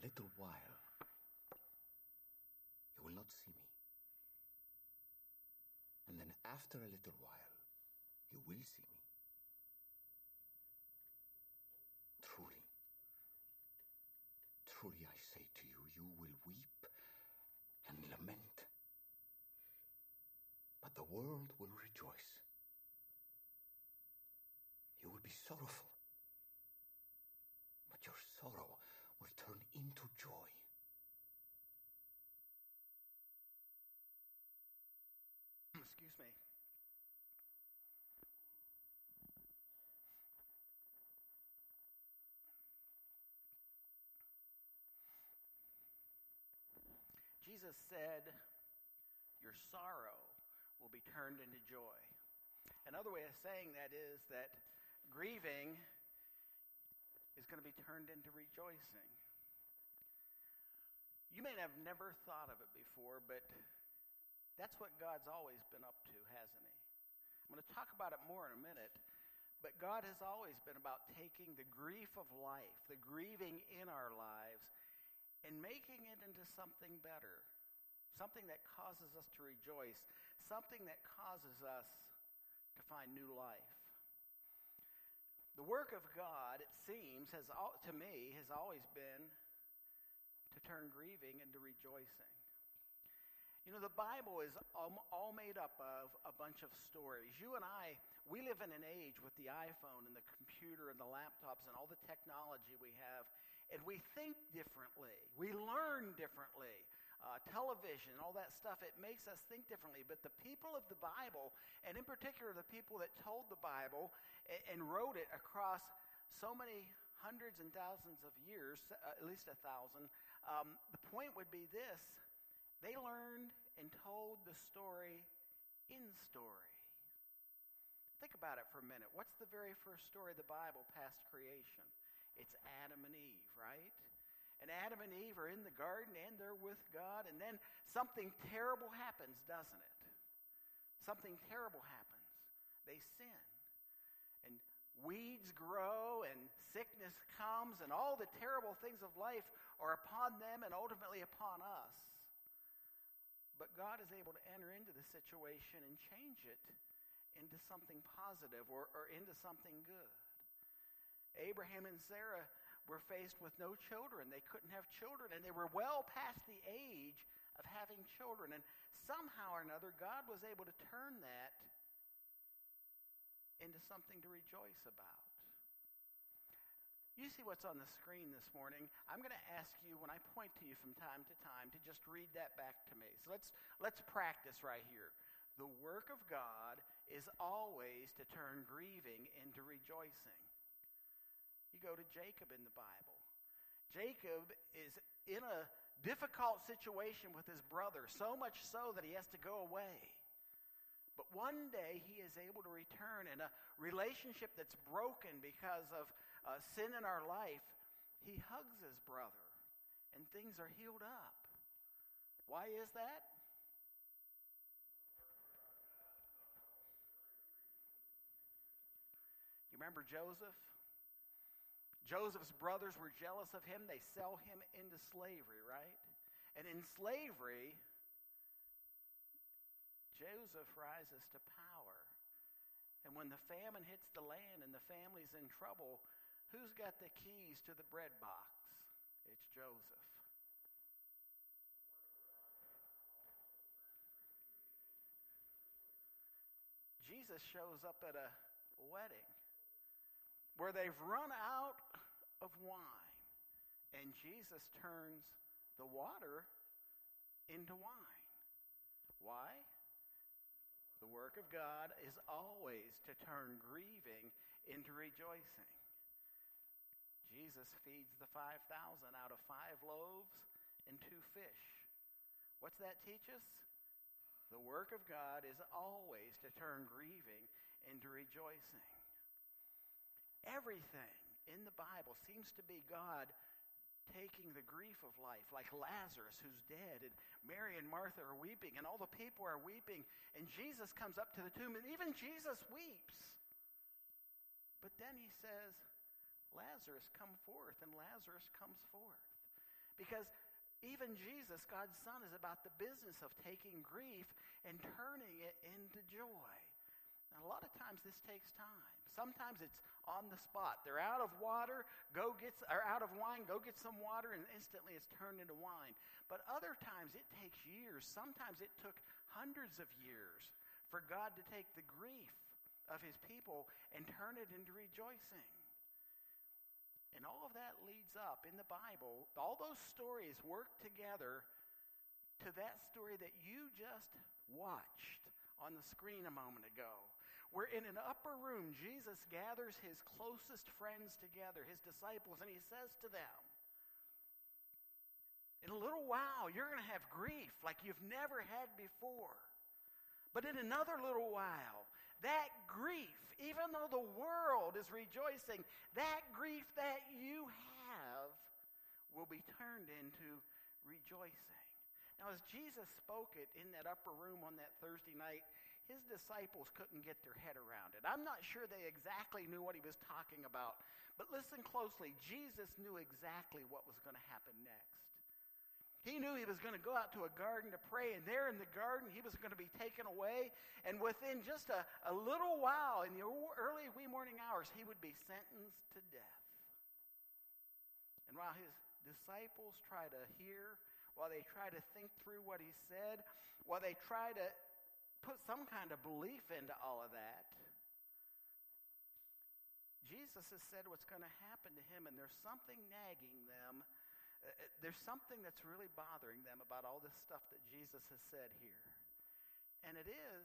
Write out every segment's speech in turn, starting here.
little while, you will not see me. And then after a little while, you will see me. Truly, truly I say to you, you will weep and lament. But the world will rejoice. You will be sorrowful. But your sorrow will turn into joy. Excuse me. Jesus said, your sorrow will be turned into joy. Another way of saying that is that grieving is going to be turned into rejoicing. You may have never thought of it before, but that's what God's always been up to, hasn't he? I'm going to talk about it more in a minute, but God has always been about taking the grief of life, the grieving in our lives, and making it into something better, something that causes us to rejoice, something that causes us to find new life. The work of God, it seems, to me, has always been to turn grieving into rejoicing. You know, the Bible is all made up of a bunch of stories. You and I, we live in an age with the iPhone and the computer and the laptops and all the technology we have, and we think differently. We learn differently. Television, all that stuff, it makes us think differently. But the people of the Bible, and in particular the people that told the Bible and wrote it across so many hundreds and thousands of years, at least 1,000, the point would be this: they learned and told the story in story. Think about it for a minute. What's the very first story of the Bible past creation? It's Adam and Eve, right? And Adam and Eve are in the garden and they're with God, and then something terrible happens, doesn't it? Something terrible happens. They sin. And weeds grow and sickness comes and all the terrible things of life are upon them and ultimately upon us. But God is able to enter into the situation and change it into something positive or into something good. Abraham and Sarah were faced with no children. They couldn't have children, and they were well past the age of having children. And somehow or another, God was able to turn that into something to rejoice about. You see what's on the screen this morning. I'm going to ask you, when I point to you from time to time, to just read that back to me. So let's practice right here. The work of God is always to turn grieving into rejoicing. You go to Jacob in the Bible. Jacob is in a difficult situation with his brother, so much so that he has to go away. But one day he is able to return, in a relationship that's broken because of sin in our life. He hugs his brother and things are healed up. Why is that? You remember Joseph? Joseph's brothers were jealous of him. They sell him into slavery, right? And in slavery, Joseph rises to power. And when the famine hits the land and the family's in trouble, who's got the keys to the bread box? It's Joseph. Jesus shows up at a wedding where they've run out of wine, and Jesus turns the water into wine. Why? The work of God is always to turn grieving into rejoicing. Jesus feeds the 5,000 out of 5 loaves and 2 fish. What's that teach us? The work of God is always to turn grieving into rejoicing. Everything in the Bible seems to be God taking the grief of life, like Lazarus who's dead, and Mary and Martha are weeping, and all the people are weeping, and Jesus comes up to the tomb, and even Jesus weeps. But then he says, Lazarus, come forth, and Lazarus comes forth. Because even Jesus, God's Son, is about the business of taking grief and turning it into joy. Now, a lot of times this takes time. Sometimes it's on the spot. They're out of water, out of wine, go get some water, and instantly it's turned into wine. But other times it takes years. Sometimes it took hundreds of years for God to take the grief of his people and turn it into rejoicing. And all of that leads up in the Bible. All those stories work together to that story that you just watched on the screen a moment ago. Where in an upper room, Jesus gathers his closest friends together, his disciples, and he says to them, in a little while, you're going to have grief like you've never had before. But in another little while, that grief, even though the world is rejoicing, that grief that you have will be turned into rejoicing. Now, as Jesus spoke it in that upper room on that Thursday night, his disciples couldn't get their head around it. I'm not sure they exactly knew what he was talking about, but listen closely. Jesus knew exactly what was going to happen next. He knew he was going to go out to a garden to pray, and there in the garden he was going to be taken away, and within just a little while, in the early wee morning hours, he would be sentenced to death. And while his disciples try to hear, while they try to think through what he said, while they try to put some kind of belief into all of that, Jesus has said what's going to happen to him, and there's something nagging them. There's something that's really bothering them about all this stuff that Jesus has said here. And it is,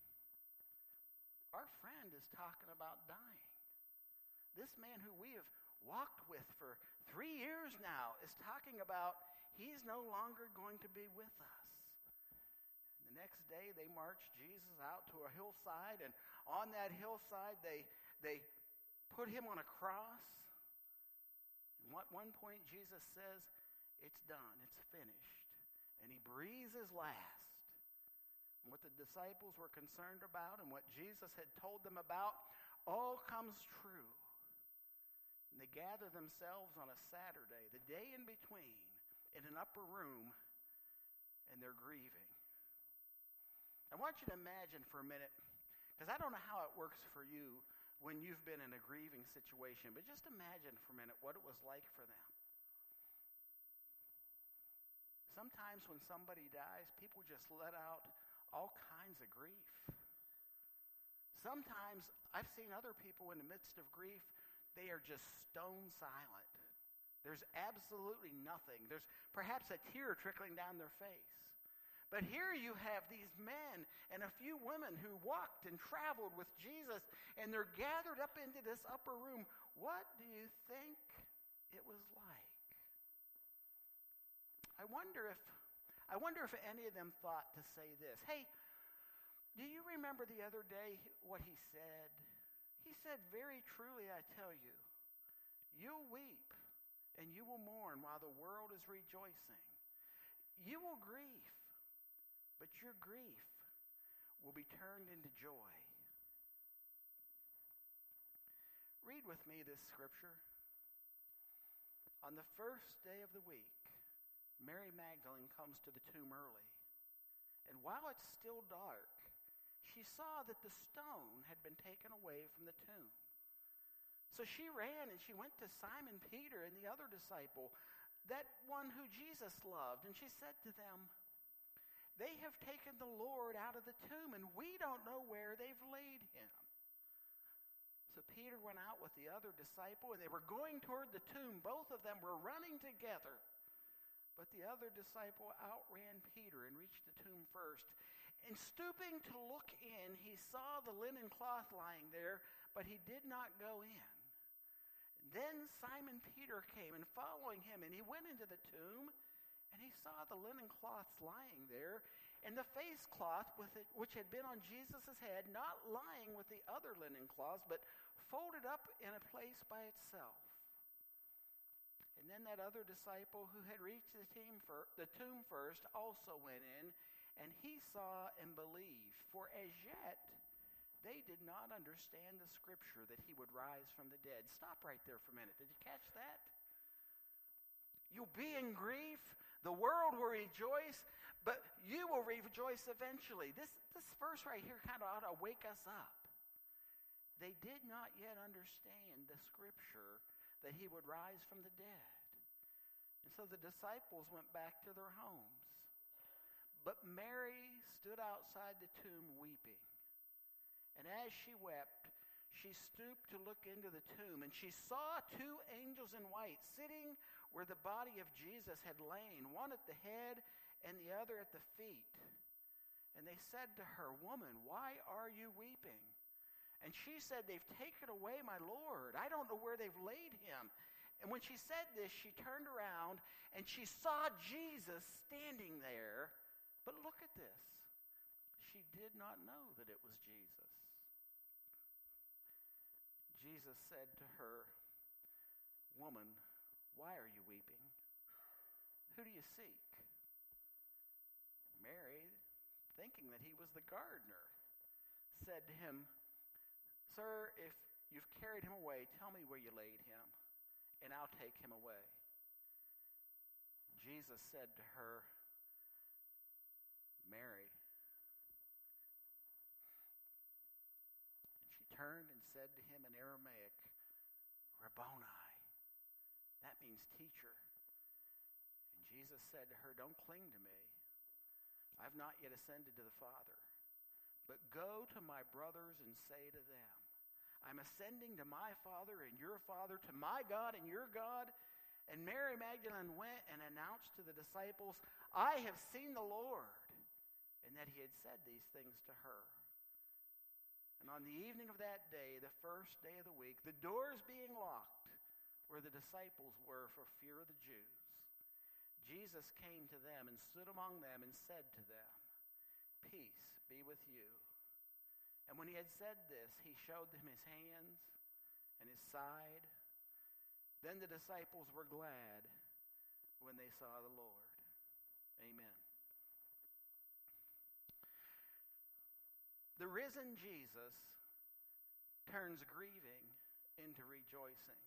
our friend is talking about dying. This man who we have walked with for 3 years now is talking about he's no longer going to be with us. The next day they marched Jesus out to a hillside, and on that hillside they put him on a cross. At one point Jesus says, it's done, it's finished. And he breathes his last. And what the disciples were concerned about and what Jesus had told them about all comes true. And they gather themselves on a Saturday, the day in between, in an upper room, and they're grieving. I want you to imagine for a minute, because I don't know how it works for you when you've been in a grieving situation, but just imagine for a minute what it was like for them. Sometimes when somebody dies, people just let out all kinds of grief. Sometimes I've seen other people in the midst of grief, they are just stone silent. There's absolutely nothing. There's perhaps a tear trickling down their face. But here you have these men and a few women who walked and traveled with Jesus, and they're gathered up into this upper room. What do you think it was like? I wonder if any of them thought to say this. Hey, do you remember the other day what he said? He said, very truly I tell you, you'll weep and you will mourn while the world is rejoicing. You will grieve, but your grief will be turned into joy. Read with me this scripture. On the first day of the week, Mary Magdalene comes to the tomb early. And while it's still dark, she saw that the stone had been taken away from the tomb. So she ran and she went to Simon Peter and the other disciple, that one who Jesus loved, and she said to them, they have taken the Lord out of the tomb, and we don't know where they've laid him. So Peter went out with the other disciple, and they were going toward the tomb. Both of them were running together. But the other disciple outran Peter and reached the tomb first. And stooping to look in, he saw the linen cloth lying there, but he did not go in. Then Simon Peter came, and following him, and he went into the tomb, and he saw the linen cloths lying there, and the face cloth which had been on Jesus' head, not lying with the other linen cloths, but folded up in a place by itself. And then that other disciple who had reached the tomb first also went in, and he saw and believed. For as yet they did not understand the scripture that he would rise from the dead. Stop right there for a minute. Did you catch that? You'll be in grief. The world will rejoice, but you will rejoice eventually. This verse right here kind of ought to wake us up. They did not yet understand the scripture that he would rise from the dead. And so the disciples went back to their homes. But Mary stood outside the tomb weeping. And as she wept, she stooped to look into the tomb, and she saw two angels in white sitting where the body of Jesus had lain, one at the head and the other at the feet. And they said to her, "Woman, why are you weeping?" And she said, "They've taken away my Lord. I don't know where they've laid him." And when she said this, she turned around, and she saw Jesus standing there. But look at this. She did not know that it was Jesus. Jesus said to her, "Woman, why are you weeping? Who do you seek?" Mary, thinking that he was the gardener, said to him, "Sir, if you've carried him away, tell me where you laid him, and I'll take him away." Jesus said to her, "Mary." And she turned and said to him in Aramaic, "Rabboni." That means teacher. And Jesus said to her, "Don't cling to me. I've not yet ascended to the Father. But go to my brothers and say to them, I'm ascending to my Father and your Father, to my God and your God." And Mary Magdalene went and announced to the disciples, "I have seen the Lord," and that he had said these things to her. And on the evening of that day, the first day of the week, the doors being locked where the disciples were for fear of the Jews, Jesus came to them and stood among them and said to them, "Peace be with you." And when he had said this, he showed them his hands and his side. Then the disciples were glad when they saw the Lord. Amen. The risen Jesus turns grieving into rejoicing.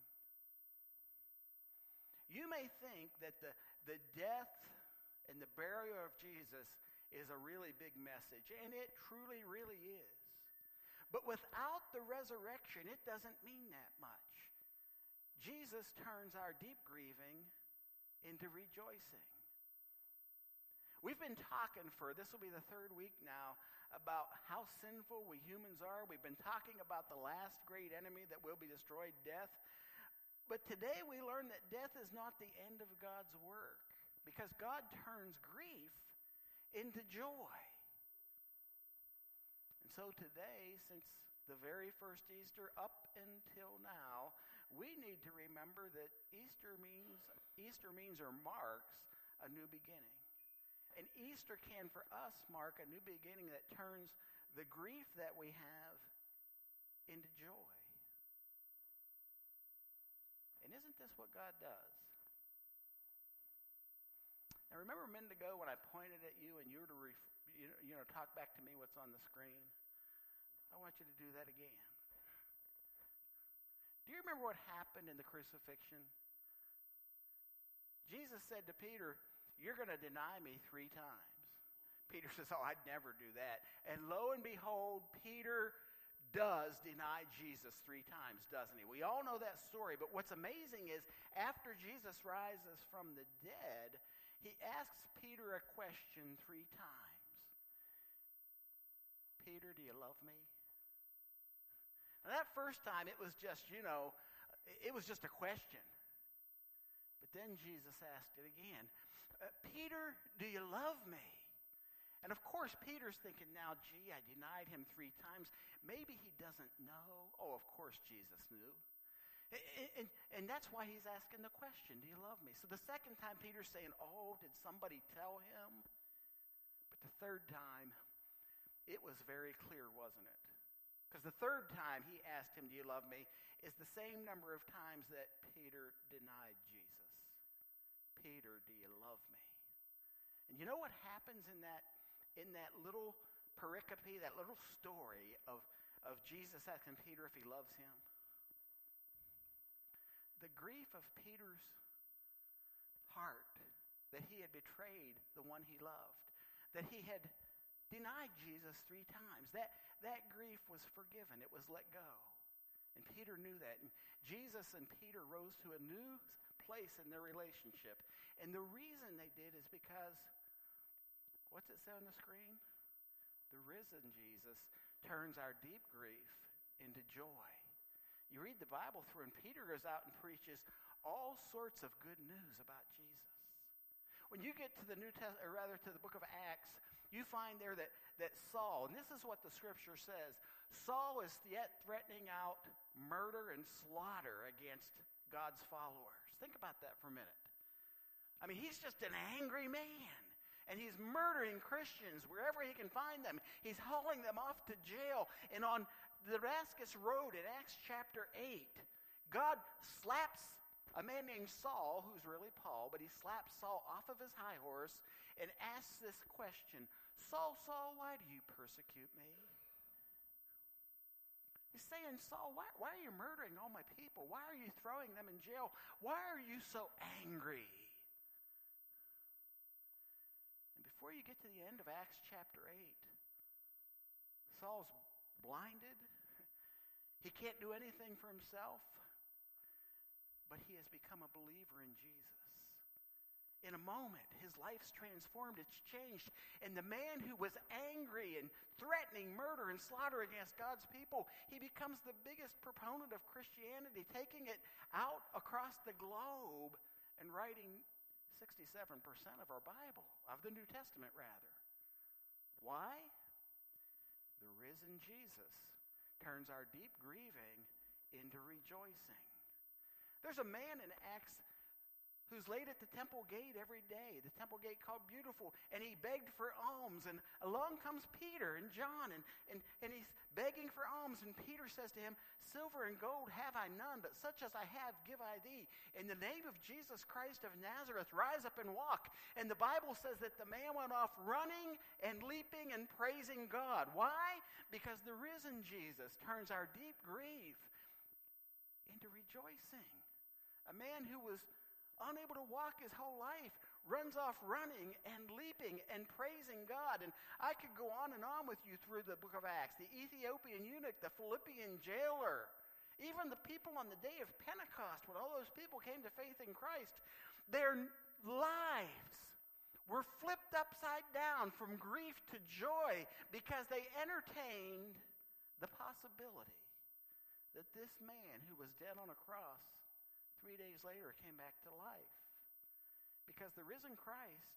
You may think that the death and the burial of Jesus is a really big message, and it truly, really is. But without the resurrection, it doesn't mean that much. Jesus turns our deep grieving into rejoicing. We've been talking this will be the third week now, about how sinful we humans are. We've been talking about the last great enemy that will be destroyed, death. But today we learn that death is not the end of God's work, because God turns grief into joy. And so today, since the very first Easter up until now, we need to remember that Easter means or marks a new beginning. And Easter can, for us, mark a new beginning that turns the grief that we have into joy. And isn't this what God does? Now, remember a minute ago when I pointed at you and you were to talk back to me what's on the screen? I want you to do that again. Do you remember what happened in the crucifixion? Jesus said to Peter, "You're going to deny me 3 times." Peter says, "Oh, I'd never do that." And lo and behold, Peter does deny Jesus 3 times, doesn't he? We all know that story, but what's amazing is after Jesus rises from the dead, he asks Peter a question 3 times. "Peter, do you love me?" Now, that first time, it was just, it was just a question. But then Jesus asked it again. "Peter, do you love me?" And of course, Peter's thinking now, "Gee, I denied him 3 times. Maybe he doesn't know." Oh, of course Jesus knew. And that's why he's asking the question, "Do you love me?" So the second time, Peter's saying, "Oh, did somebody tell him?" But the third time, it was very clear, wasn't it? Because the third time he asked him, "Do you love me?" is the same number of times that Peter denied Jesus. "Peter, do you love me?" And you know what happens in that little pericope, that little story of Jesus asking Peter if he loves him? The grief of Peter's heart that he had betrayed the one he loved, that he had denied Jesus 3 times. That grief was forgiven. It was let go. And Peter knew that. And Jesus and Peter rose to a new place in their relationship. And the reason they did is because, what's it say on the screen? The risen Jesus turns our deep grief into joy. You read the Bible through, and Peter goes out and preaches all sorts of good news about Jesus. When you get to the New Testament, or rather to the book of Acts, you find there that Saul, and this is what the scripture says, Saul is yet threatening out murder and slaughter against God's followers. Think about that for a minute. I mean, he's just an angry man. And he's murdering Christians wherever he can find them. He's hauling them off to jail. And on the Damascus Road in Acts chapter 8, God slaps a man named Saul, who's really Paul, but he slaps Saul off of his high horse and asks this question, Saul, Saul, why do you persecute me? He's saying, Saul, why are you murdering all my people? Why are you throwing them in jail? Why are you so angry? Before you get to the end of Acts chapter 8, Saul's blinded. He can't do anything for himself, but he has become a believer in Jesus. In a moment, his life's transformed. It's changed. And the man who was angry and threatening murder and slaughter against God's people, he becomes the biggest proponent of Christianity, taking it out across the globe and writing 67% of our Bible, of the New Testament rather. Why? The risen Jesus turns our deep grieving into rejoicing. There's a man in Acts who's laid at the temple gate every day, the temple gate called Beautiful, and he begged for alms. And along comes Peter and John, and he's begging for alms. And Peter says to him, silver and gold have I none, but such as I have give I thee. In the name of Jesus Christ of Nazareth, rise up and walk. And the Bible says that the man went off running and leaping and praising God. Why? Because the risen Jesus turns our deep grief into rejoicing. A man who was unable to walk his whole life runs off running and leaping and praising God. And I could go on and on with you through the book of Acts. The Ethiopian eunuch, the Philippian jailer, even the people on the day of Pentecost, when all those people came to faith in Christ, their lives were flipped upside down from grief to joy because they entertained the possibility that this man who was dead on a cross 3 days later came back to life. Because the risen Christ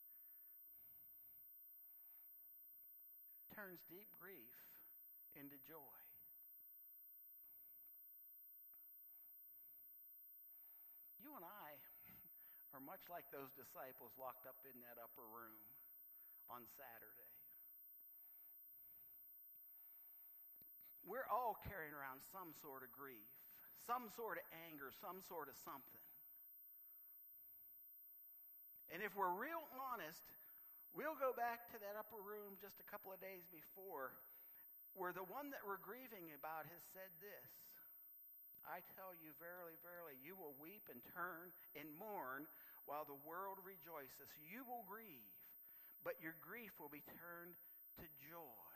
turns deep grief into joy. You and I are much like those disciples locked up in that upper room on Saturday. We're all carrying around some sort of grief, some sort of anger, some sort of something. And if we're real honest, we'll go back to that upper room just a couple of days before, where the one that we're grieving about has said this, I tell you, verily, verily, you will weep and turn and mourn while the world rejoices. You will grieve, but your grief will be turned to joy.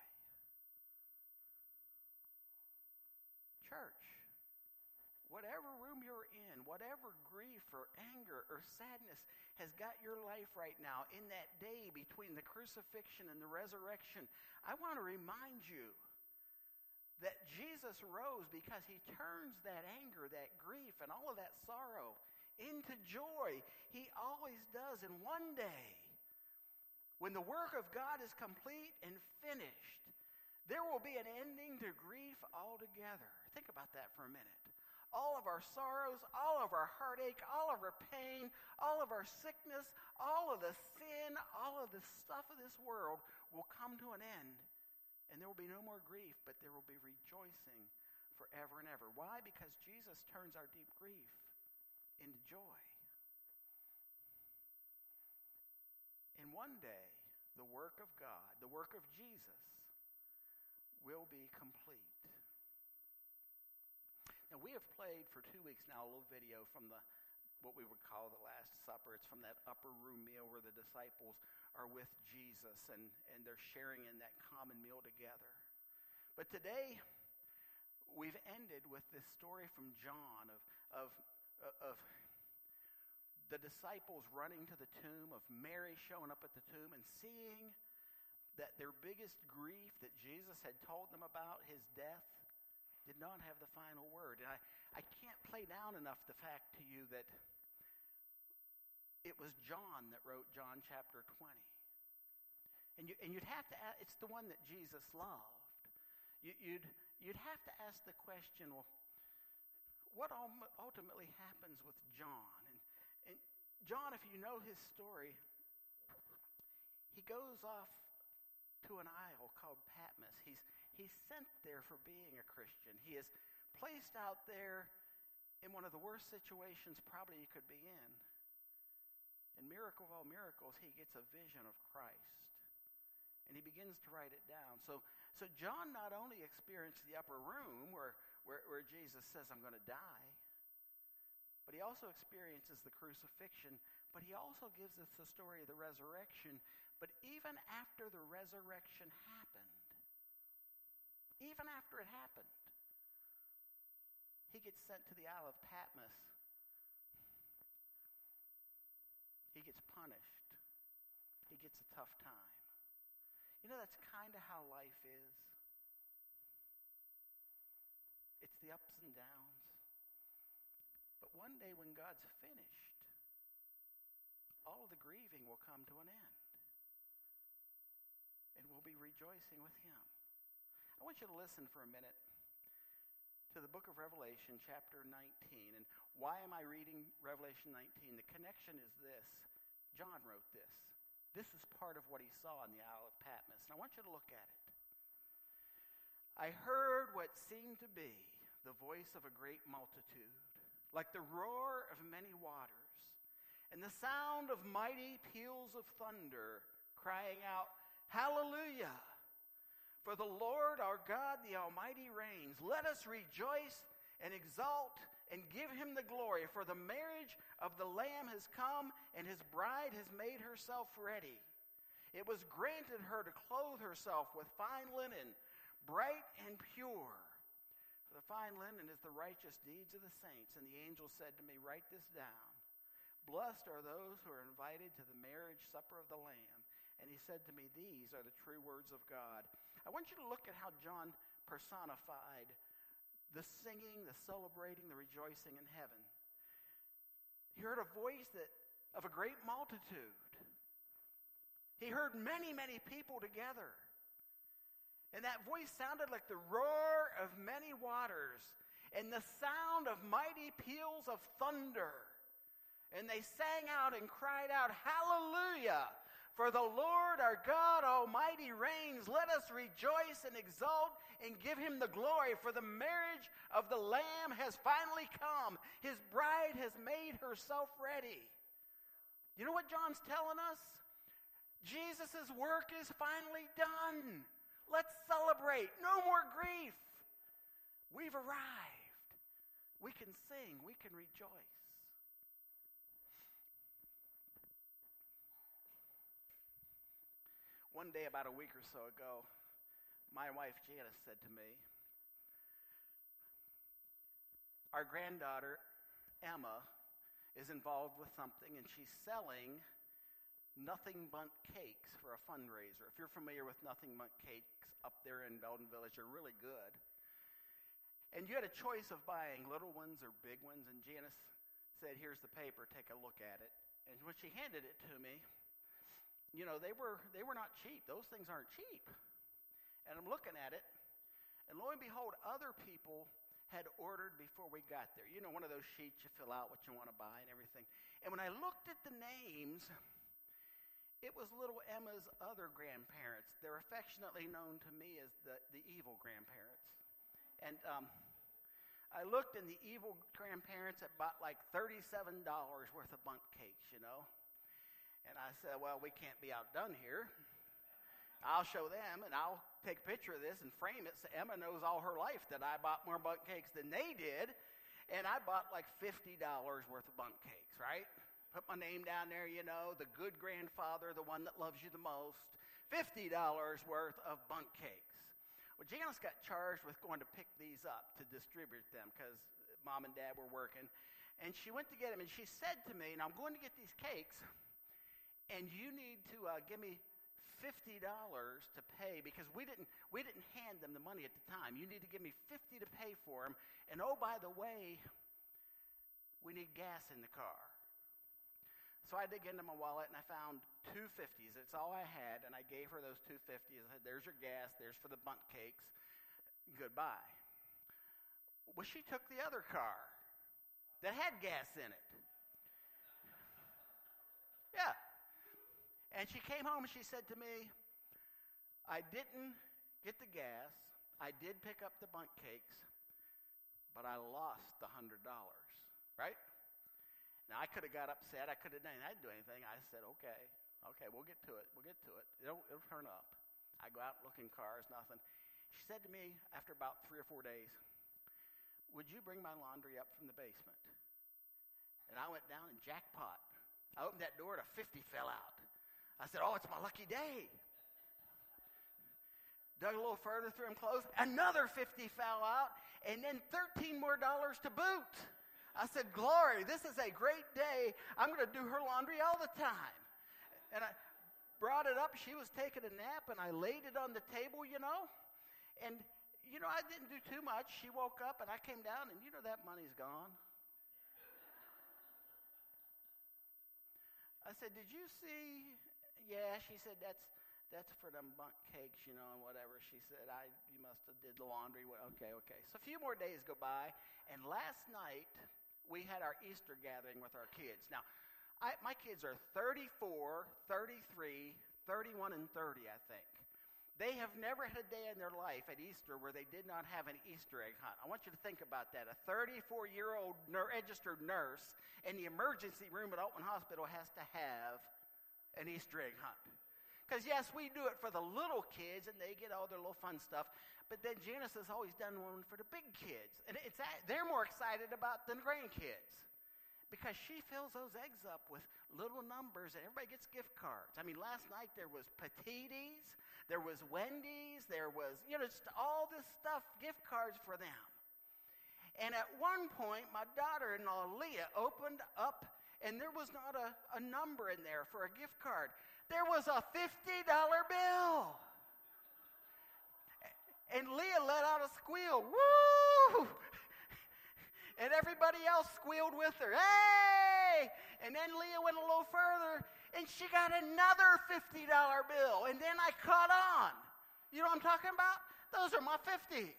Church, whatever room you're in, whatever grief or anger or sadness has got your life right now in that day between the crucifixion and the resurrection, I want to remind you that Jesus rose because he turns that anger, that grief, and all of that sorrow into joy. He always does. And one day, when the work of God is complete and finished, there will be an ending to grief altogether. Think about that for a minute. All of our sorrows, all of our heartache, all of our pain, all of our sickness, all of the sin, all of the stuff of this world will come to an end. And there will be no more grief, but there will be rejoicing forever and ever. Why? Because Jesus turns our deep grief into joy. And one day, the work of God, the work of Jesus, will be complete. Now, we have played for 2 weeks now a little video from the what we would call the Last Supper. It's from that upper room meal where the disciples are with Jesus and they're sharing in that common meal together. But today, we've ended with this story from John of the disciples running to the tomb, of Mary showing up at the tomb and seeing that their biggest grief that Jesus had told them about, his death, did not have the final word. And I can't play down enough the fact to you that it was John that wrote John chapter 20. And you'd have to ask, it's the one that Jesus loved. You'd have to ask the question, well, what ultimately happens with John? And John, if you know his story, he goes off to an isle called Patmos. He's sent there for being a Christian. He is placed out there in one of the worst situations probably you could be in. And miracle of all miracles, he gets a vision of Christ. And he begins to write it down. So John not only experienced the upper room where Jesus says, I'm going to die, but he also experiences the crucifixion, but he also gives us the story of the resurrection. But even after the resurrection happened, even after it happened, he gets sent to the Isle of Patmos. He gets punished. He gets a tough time. You know, that's kind of how life is. It's the ups and downs. But one day when God's finished, all of the grieving will come to an end. And we'll be rejoicing with him. I want you to listen for a minute to the book of Revelation, chapter 19. And why am I reading Revelation 19? The connection is this. John wrote this. This is part of what he saw in the Isle of Patmos. And I want you to look at it. I heard what seemed to be the voice of a great multitude, like the roar of many waters, and the sound of mighty peals of thunder, crying out, Hallelujah! For the Lord our God, the Almighty, reigns. Let us rejoice and exult and give him the glory, for the marriage of the Lamb has come, and his bride has made herself ready. It was granted her to clothe herself with fine linen, bright and pure. For the fine linen is the righteous deeds of the saints. And the angel said to me, Write this down. Blessed are those who are invited to the marriage supper of the Lamb. And he said to me, These are the true words of God. I want you to look at how John personified the singing, the celebrating, the rejoicing in heaven. He heard a voice of a great multitude. He heard many, many people together. And that voice sounded like the roar of many waters and the sound of mighty peals of thunder. And they sang out and cried out, Hallelujah! For the Lord our God Almighty reigns. Let us rejoice and exult and give him the glory. For the marriage of the Lamb has finally come. His bride has made herself ready. You know what John's telling us? Jesus' work is finally done. Let's celebrate. No more grief. We've arrived. We can sing. We can rejoice. One day, about a week or so ago, my wife Janice said to me, our granddaughter Emma is involved with something, and she's selling Nothing Bundt cakes for a fundraiser. If you're familiar with Nothing Bundt cakes up there in Belden Village, they're really good. And you had a choice of buying little ones or big ones, and Janice said, Here's the paper, take a look at it. And when she handed it to me, you know, they were not cheap. Those things aren't cheap. And I'm looking at it, and lo and behold, other people had ordered before we got there. You know, one of those sheets you fill out what you want to buy and everything. And when I looked at the names, it was little Emma's other grandparents. They're affectionately known to me as the evil grandparents. And I looked, and the evil grandparents had bought like $37 worth of Bundt cakes, you know. And I said, well, we can't be outdone here. I'll show them, and I'll take a picture of this and frame it so Emma knows all her life that I bought more Bundt cakes than they did. And I bought like $50 worth of bundt cakes, right? Put my name down there, the good grandfather, the one that loves you the most. $50 worth of bundt cakes. Well, Janice got charged with going to pick these up to distribute them because Mom and Dad were working. And she went to get them, and she said to me, "Now I'm going to get these cakes, and you need to give me $50 to pay because we didn't hand them the money at the time. You need to give me $50 to pay for them. And oh, by the way, we need gas in the car." So I dug into my wallet, and I found two $50s. It's all I had, and I gave her those two $50s. I said, "There's your gas. There's for the bundt cakes. Goodbye." Well, she took the other car that had gas in it. Yeah. And she came home and she said to me, "I didn't get the gas. I did pick up the bundt cakes, but I lost the $100. Right? Now, I could have got upset. I could have done. I didn't do anything. I said, okay, we'll get to it. It'll turn up. I go out looking cars, nothing. She said to me after about 3 or 4 days, "Would you bring my laundry up from the basement?" And I went down and jackpot. I opened that door and a 50 fell out. I said, "Oh, it's my lucky day." Dug a little further through them clothes. Another 50 fell out, and then $13 more to boot. I said, "Glory, this is a great day. I'm going to do her laundry all the time." And I brought it up. She was taking a nap, and I laid it on the table, And, I didn't do too much. She woke up, and I came down, and that money's gone. I said, "Did you see?" "Yeah." She said, that's for them bundt cakes, and whatever. She said, "You must have did the laundry." Okay. So a few more days go by, and last night we had our Easter gathering with our kids. Now, my kids are 34, 33, 31, and 30, I think. They have never had a day in their life at Easter where they did not have an Easter egg hunt. I want you to think about that. A 34-year-old registered nurse in the emergency room at Oakland Hospital has to have an Easter egg hunt. Because, yes, we do it for the little kids, and they get all their little fun stuff. But then Janice has always done one for the big kids. And they're more excited about than the grandkids. Because she fills those eggs up with little numbers, and everybody gets gift cards. I mean, last night there was Petites, there was Wendy's, there was, just all this stuff, gift cards for them. And at one point, my daughter-in-law, Leah, opened up, and there was not a number in there for a gift card. There was a $50 bill. And Leah let out a squeal. Woo! And everybody else squealed with her. Hey! And then Leah went a little further, and she got another $50 bill. And then I caught on. You know what I'm talking about? Those are my 50s.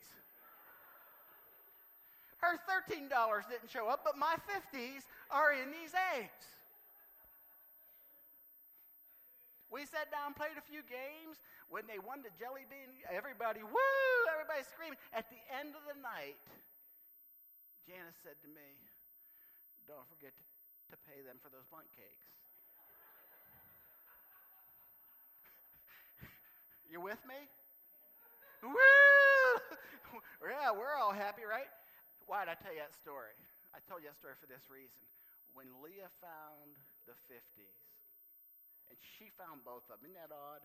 Her $13 didn't show up, but my 50s are in these eggs. We sat down, played a few games. When they won the jelly bean, everybody, woo! Everybody screaming. At the end of the night, Janice said to me, "Don't forget to pay them for those bundt cakes." You with me? Woo! Yeah, we're all happy, right? Why did I tell you that story? I told you that story for this reason. When Leah found the 50s, and she found both of them, isn't that odd?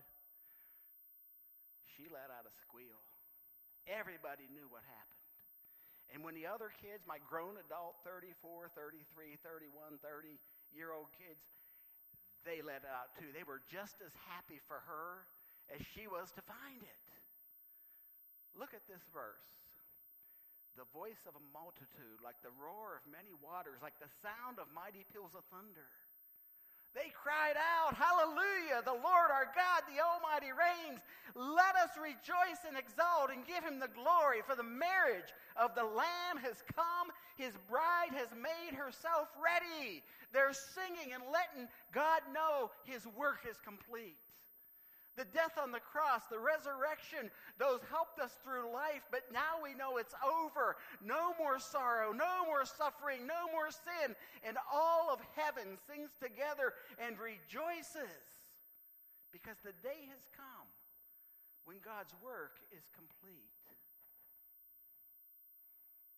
She let out a squeal. Everybody knew what happened. And when the other kids, my grown adult 34, 33, 31, 30-year-old kids, they let it out too. They were just as happy for her as she was to find it. Look at this verse. The voice of a multitude, like the roar of many waters, like the sound of mighty peals of thunder. They cried out, "Hallelujah, the Lord our God, the Almighty reigns. Let us rejoice and exalt and give him the glory, for the marriage of the Lamb has come. His bride has made herself ready." They're singing and letting God know his work is complete. The death on the cross, the resurrection, those helped us through life, but now we know it's over. No more sorrow, no more suffering, no more sin. And all of heaven sings together and rejoices because the day has come when God's work is complete.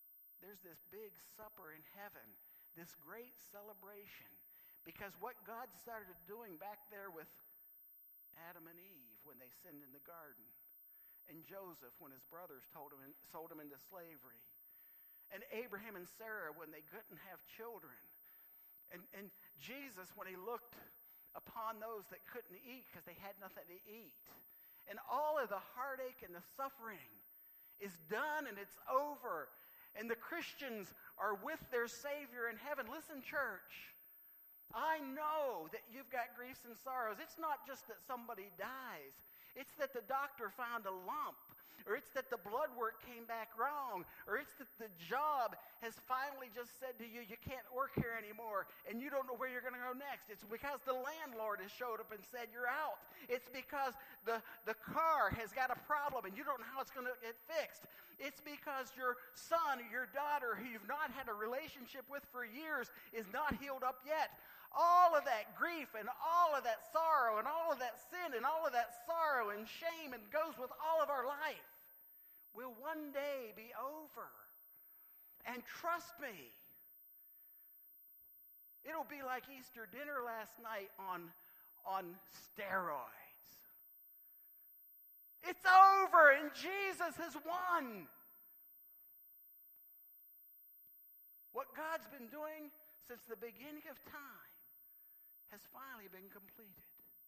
there's this big supper in heaven, this great celebration. Because what God started doing back there with Adam and Eve when they sinned in the garden, and Joseph when his brothers sold him into slavery, and Abraham and Sarah when they couldn't have children, and Jesus when he looked upon those that couldn't eat because they had nothing to eat. And all of the heartache and the suffering is done and it's over. And the Christians are with their Savior in heaven. Listen, church, I know that you've got griefs and sorrows. It's not just that somebody dies. It's that the doctor found a lump, or it's that the blood work came back wrong, or it's that the job has finally just said to you, you can't work here anymore, and you don't know where you're going to go next. It's because the landlord has showed up and said you're out. It's because the car has got a problem, and you don't know how it's going to get fixed. It's because your son or your daughter, who you've not had a relationship with for years, is not healed up yet. All of that grief and all of that sorrow and all of that sin and all of that sorrow and shame and goes with all of our life will one day be over. And trust me, it'll be like Easter dinner last night on steroids. It's over and Jesus has won. What God's been doing since the beginning of time has finally been completed.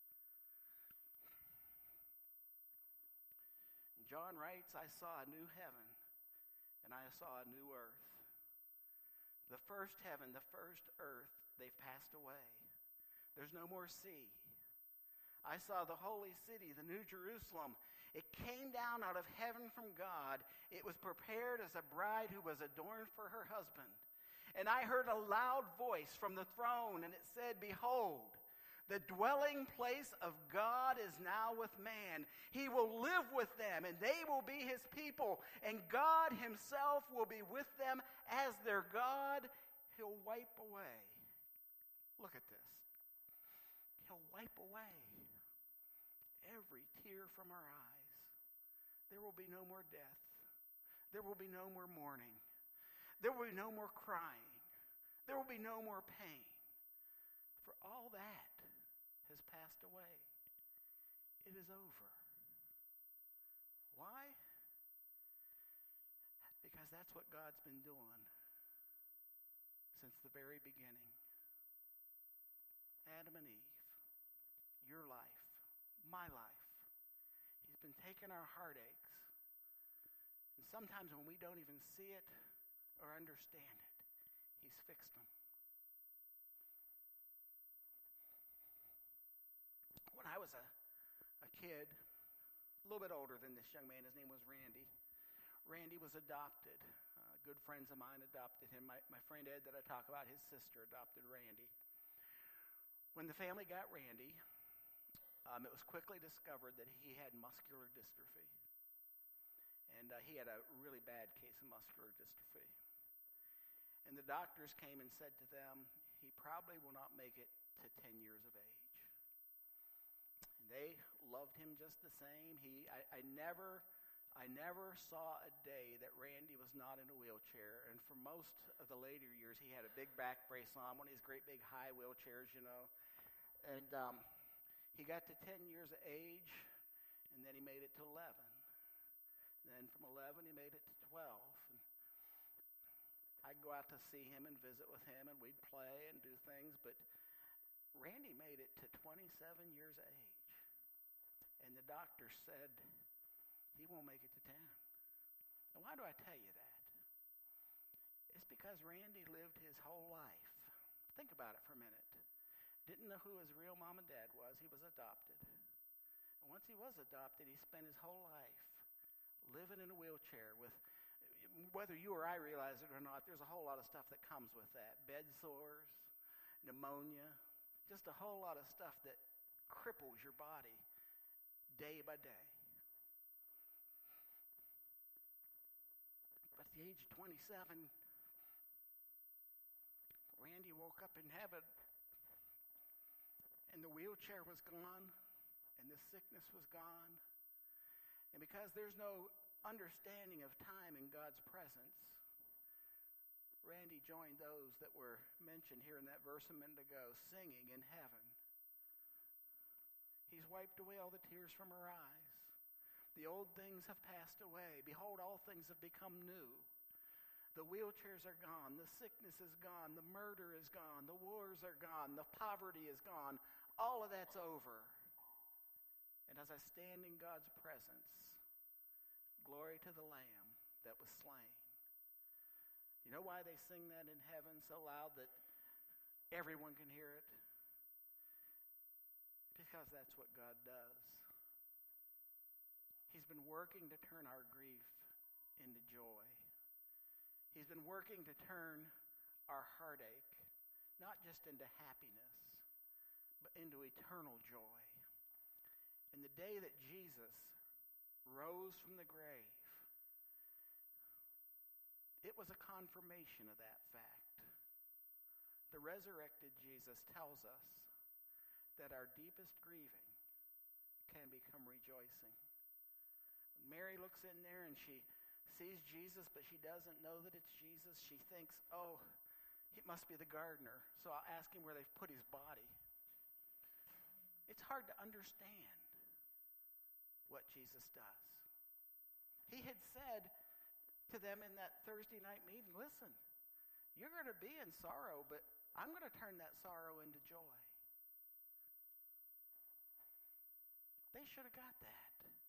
John writes, I saw a new heaven and I saw a new earth. The first heaven, the first earth, they've passed away. There's no more sea. I saw the holy city, the New Jerusalem. It came down out of heaven from God. It was prepared as a bride who was adorned for her husband. And I heard a loud voice from the throne, and it said, Behold, the dwelling place of God is now with man. He will live with them, and they will be his people. And God himself will be with them as their God. He'll wipe away. Look at this. He'll wipe away every tear from our eyes. There will be no more death. There will be no more mourning. There will be no more crying. There will be no more pain. For all that has passed away. It is over. Why? Because that's what God's been doing since the very beginning. Adam and Eve, your life, my life. He's been taking our heartaches. And sometimes when we don't even see it or understand it, he's fixed them. When I was a kid, a little bit older than this young man, his name was Randy. Randy was adopted. Good friends of mine adopted him. My friend Ed that I talk about, his sister adopted Randy. When the family got Randy, it was quickly discovered that he had muscular dystrophy. And he had a really bad case of muscular dystrophy. And the doctors came and said to them, he probably will not make it to 10 years of age. And they loved him just the same. I never saw a day that Randy was not in a wheelchair. And for most of the later years, he had a big back brace on, one of these great big high wheelchairs, you know. And he got to 10 years of age, and then he made it to 11. Then from 11, he made it to 12. I'd go out to see him and visit with him, and we'd play and do things. But Randy made it to 27 years of age. And the doctor said, he won't make it to 10. Now, why do I tell you that? It's because Randy lived his whole life. Think about it for a minute. Didn't know who his real mom and dad was. He was adopted. And once he was adopted, he spent his whole life living in a wheelchair with, whether you or I realize it or not, there's a whole lot of stuff that comes with that. Bed sores, pneumonia, just a whole lot of stuff that cripples your body day by day. But at the age of 27, Randy woke up in heaven, and the wheelchair was gone, and the sickness was gone. And because there's no understanding of time in God's presence, Randy joined those that were mentioned here in that verse a minute ago, singing in heaven. He's wiped away all the tears from her eyes. The old things have passed away. Behold, all things have become new. The wheelchairs are gone. The sickness is gone. The murder is gone. The wars are gone. The poverty is gone. All of that's over. And as I stand in God's presence, glory to the Lamb that was slain. You know why they sing that in heaven so loud that everyone can hear it? Because that's what God does. He's been working to turn our grief into joy. He's been working to turn our heartache not just into happiness, but into eternal joy. And the day that Jesus rose from the grave, it was a confirmation of that fact. The resurrected Jesus tells us that our deepest grieving can become rejoicing. When Mary looks in there and she sees Jesus, but she doesn't know that it's Jesus, she thinks, oh, it must be the gardener, so I'll ask him where they've put his body. It's hard to understand what Jesus does. He had said to them in that Thursday night meeting, listen, you're going to be in sorrow, but I'm going to turn that sorrow into joy. They should have got that.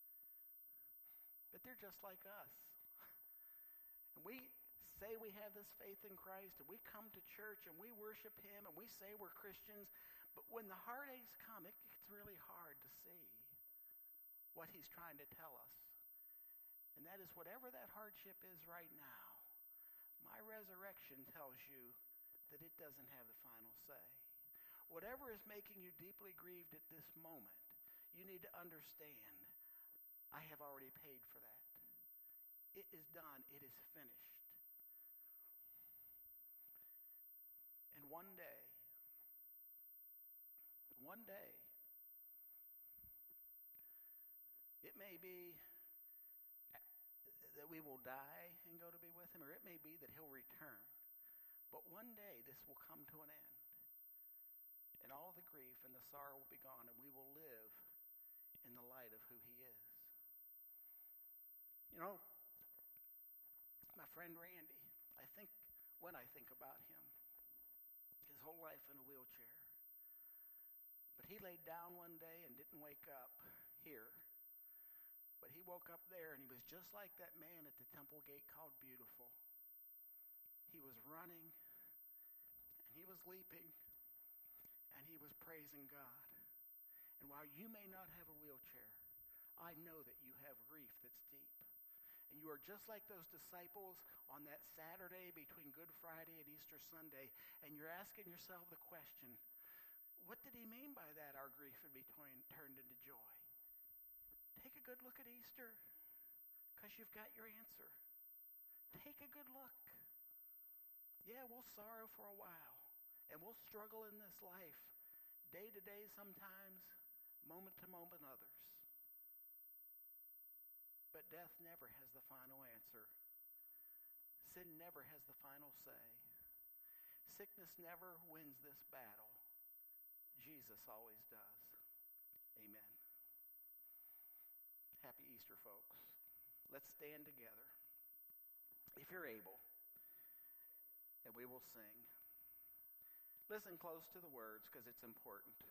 But they're just like us. And we say we have this faith in Christ, and we come to church, and we worship him, and we say we're Christians, but when the heartaches come, it gets really hard to see what he's trying to tell us. And that is whatever that hardship is right now, my resurrection tells you that it doesn't have the final say. Whatever is making you deeply grieved at this moment, you need to understand, I have already paid for that. It is done. It is finished. And one day, it may be that we will die and go to be with him, or it may be that he'll return. But one day this will come to an end. And all the grief and the sorrow will be gone, and we will live in the light of who he is. You know, my friend Randy, when I think about him, his whole life in a wheelchair. But he laid down one day and didn't wake up here. But he woke up there, and he was just like that man at the temple gate called Beautiful. He was running, and he was leaping, and he was praising God. And while you may not have a wheelchair, I know that you have grief that's deep. And you are just like those disciples on that Saturday between Good Friday and Easter Sunday, and you're asking yourself the question, what did he mean by that, our grief would be turned into joy? Take a good look at Easter, because you've got your answer. Take a good look. Yeah, we'll sorrow for a while, and we'll struggle in this life, day to day sometimes, moment to moment others. But death never has the final answer. Sin never has the final say. Sickness never wins this battle. Jesus always does. Amen. Happy Easter, folks. Let's stand together, if you're able, and we will sing. Listen close to the words, because it's important.